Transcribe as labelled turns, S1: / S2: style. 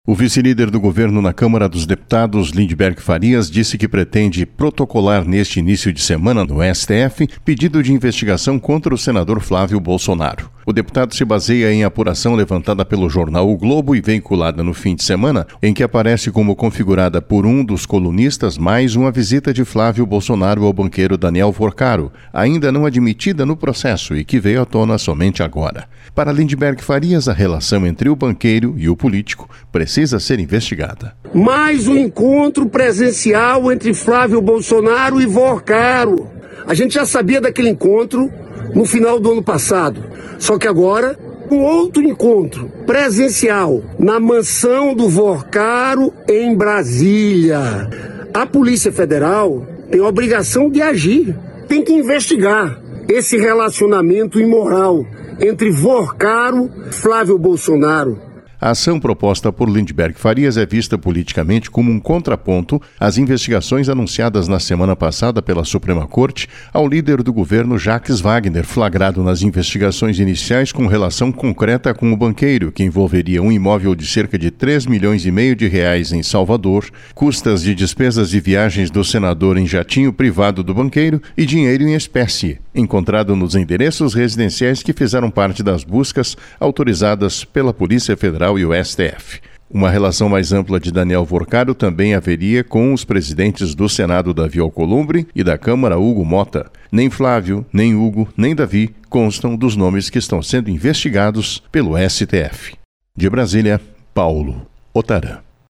S1: O vice-líder do governo na Câmara dos Deputados, Lindbergh Farias, disse que pretende protocolar neste início de semana no STF pedido de investigação contra o senador Flávio Bolsonaro. O deputado se baseia em apuração levantada pelo jornal O Globo e veiculada no fim de semana, em que aparece como configurada por um dos colunistas mais uma visita de Flávio Bolsonaro ao banqueiro Daniel Forcaro, ainda não admitida no processo e que veio à tona somente agora. Para Lindbergh Farias, a relação entre o banqueiro e o político precisa ser investigada.
S2: Mais um encontro presencial entre Flávio Bolsonaro e Forcaro. A gente já sabia daquele encontro no final do ano passado. Só que agora, um outro encontro presencial na mansão do Forcaro em Brasília. A Polícia Federal tem a obrigação de agir, tem que investigar esse relacionamento imoral entre Forcaro e Flávio Bolsonaro.
S1: A ação proposta por Lindbergh Farias é vista politicamente como um contraponto às investigações anunciadas na semana passada pela Suprema Corte ao líder do governo Jacques Wagner, flagrado nas investigações iniciais com relação concreta com o banqueiro, que envolveria um imóvel de cerca de 3,5 milhões de reais em Salvador, custas de despesas de viagens do senador em jatinho privado do banqueiro e dinheiro em espécie, encontrado nos endereços residenciais que fizeram parte das buscas autorizadas pela Polícia Federal e o STF. Uma relação mais ampla de Daniel Forcaro também haveria com os presidentes do Senado Davi Alcolumbre e da Câmara Hugo Mota. Nem Flávio, nem Hugo, nem Davi constam dos nomes que estão sendo investigados pelo STF. De Brasília, Paulo Otarã.